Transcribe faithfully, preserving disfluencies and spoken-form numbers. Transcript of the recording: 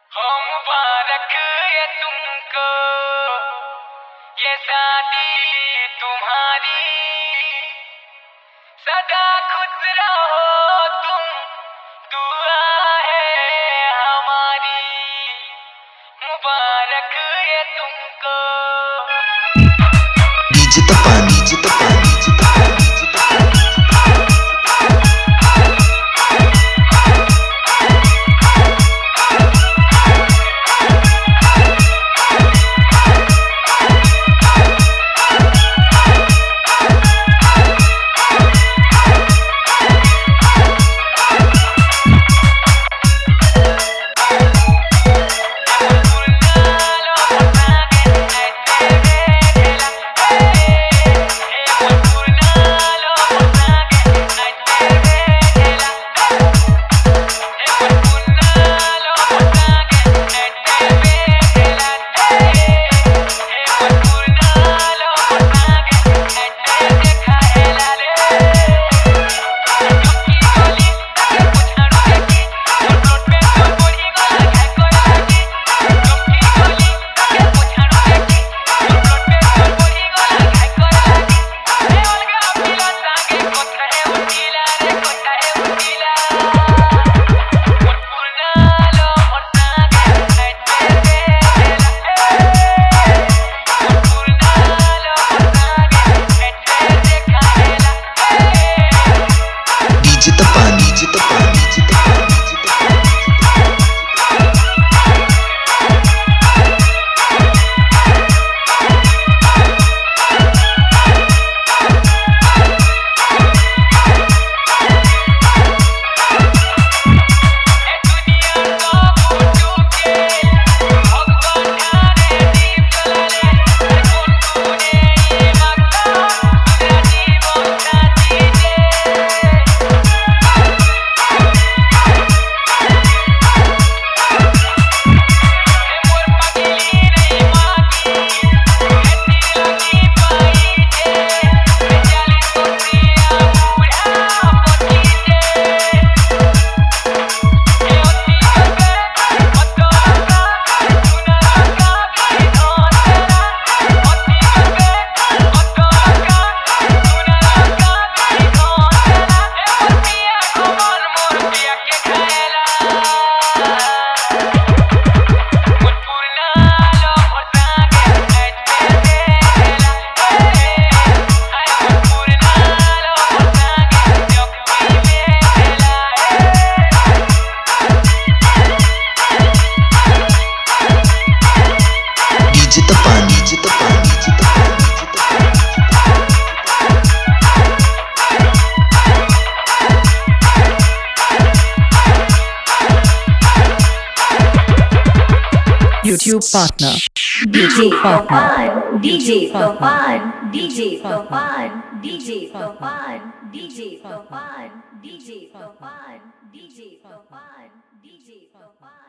हो मुबारक ये तुमको, ये शादी तुम्हारी, सदा खुश रहो तुम, दुआ है हमारी, मुबारक ये तुमको। डीजे तपा डीजे तपा डीजे तपा डीजे तपा YouTube partner, D J Fafan, D J Fafan, D J Fafan, D J Fafan, D J Fafan, D J Fafan, D J Fafan, D J Fafan.